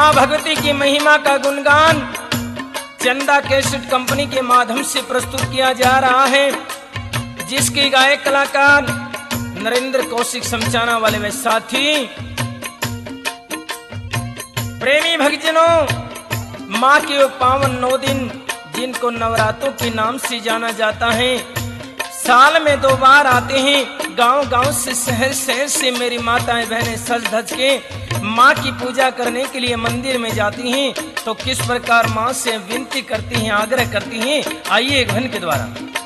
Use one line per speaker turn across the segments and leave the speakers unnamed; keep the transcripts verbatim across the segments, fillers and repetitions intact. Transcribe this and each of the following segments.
माँ भगवती की महिमा का गुणगान चंदा कैसेट कंपनी के माध्यम से प्रस्तुत किया जा रहा है, जिसके गायक कलाकार नरेंद्र कौशिक समचाना वाले वे साथी। प्रेमी भक्तजनों, माँ के वो पावन नौ दिन जिनको नवरात्रों के नाम से जाना जाता है, साल में दो बार आते हैं। गांव गांव से शहर शहर से मेरी माताएं बहनें सज धज के माँ की पूजा करने के लिए मंदिर में जाती हैं। तो किस प्रकार माँ से विनती करती हैं, आग्रह करती हैं, आइए एक भजन के द्वारा।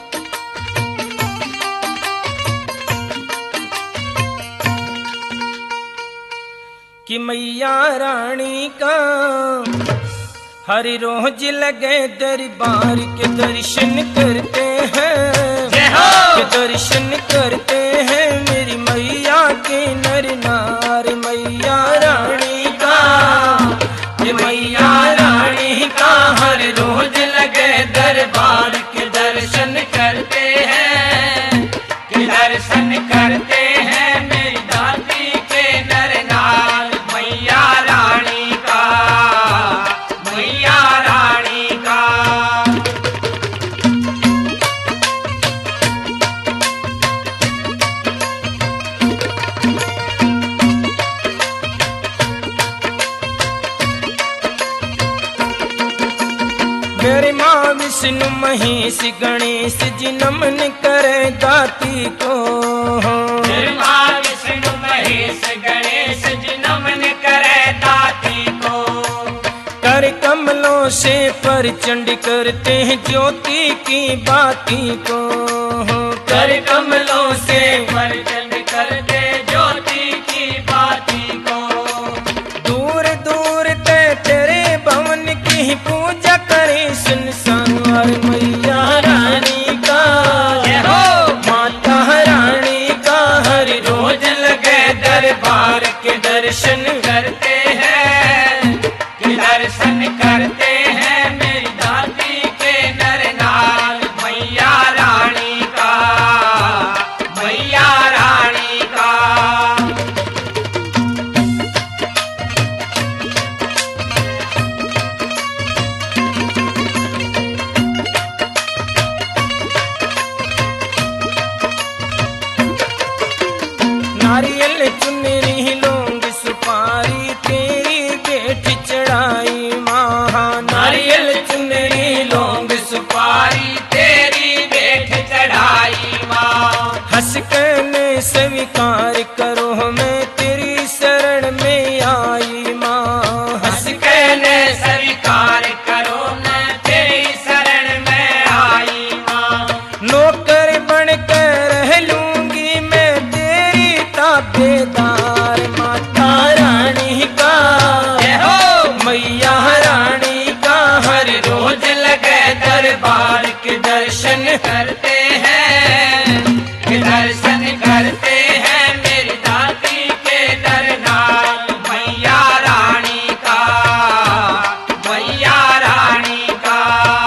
कि मैया रानी का हर रोज लगे दरबार के दर्शन करते हैं, के दर्शन करते हैं मेरी मैया के नर नार। मैया रानी का, ये मैया रानी का हर रोज लगे दरबार के दर्शन करते हैं, के दर्शन करते हैं मेरी दादी के नर नार। मैया रानी का, मैया रानी का। मेरी माँ विष्णु महेश गणेश जी नमन करे दाती को। मेरी माँ विष्णु महेश गणेश जी नमन करे दाती को। कर कमलों से परचंड करते हैं ज्योति की बाती को। कर कमलों से परचंड करते ज्योति की बाती को। दूर दूर ते तेरे भवन की पूजा करे सुनसान और मैया रानी का, माता रानी का हर रोज लगे दरबार के दर्शन करते हैं, के दर्शन करते हैं मेरी दादी के नर नार। मैया रानी का, मैया रानी का। नारियल चुनरी लौंग सुपारी तेरी गेठ चढ़ाई माँ। नारियल चुनरी लौंग सुपारी तेरी गेठ चढ़ाई माँ। हंस कहने स्वीकार करो मैं तेरी शरण में आई माँ। हंस कहने स्वीकार करो मैं तेरी शरण में आई माँ। नौकर बनकर रह लूंगी मैं तेरी ताबेदार। माता रानी का, मैया रानी का हर रोज लगे दरबार के दर्शन करते हैं, के दर्शन करते हैं मेरी दादी के नर नार। मैया रानी का, मैया रानी का।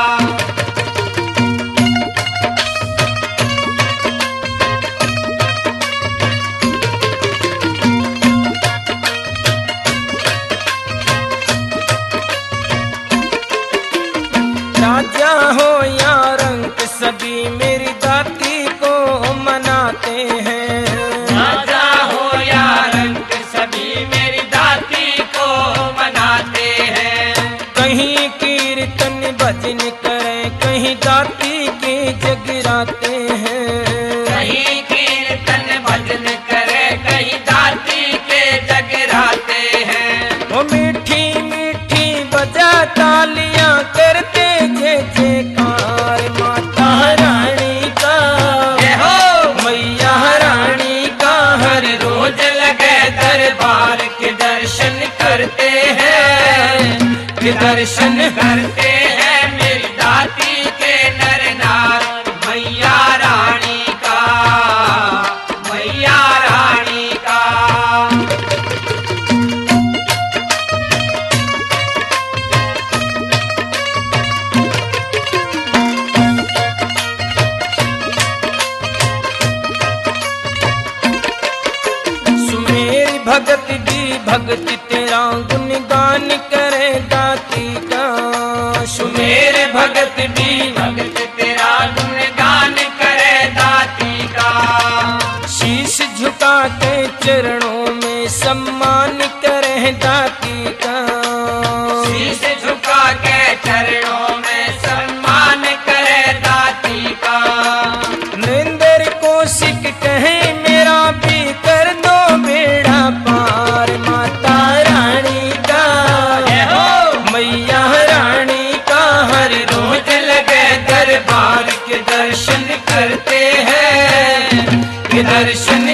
राजा हो या रंग सभी मेरी दादी को मनाते हैं। राजा हो या रंग सभी मेरी दादी को मनाते हैं। कहीं कीर्तन भजन करें, कहीं दादी के जगराते हैं। कहीं कीर्तन भजन करें, कहीं दादी के जगराते हैं। वो मीठी मीठी बजा तालियां करते जय जयकार। माता रानी का, मैया रानी का हर रोज लगे दरबार के दर्शन करते हैं, के दर्शन करते हैं मेरी दादी के नर नार। मैया रानी का, मैया रानी का। भगत दी भगत तेरा गुणगान कर दाती का।
सुमेर भगत भी भगत तेरा गुणगान करे दाती का।
शीश झुका के चरणों में सम्मान करे दाती का।
शीश झुका के चरणों में सम्मान करे दाती का।
नरेंद्र कौशिक कहे मेरा भी कर दो बेड़ा पार। माता रानी का मैया रानी का हर रोज लगे दरबार के दर्शन करते हैं, के दर्शन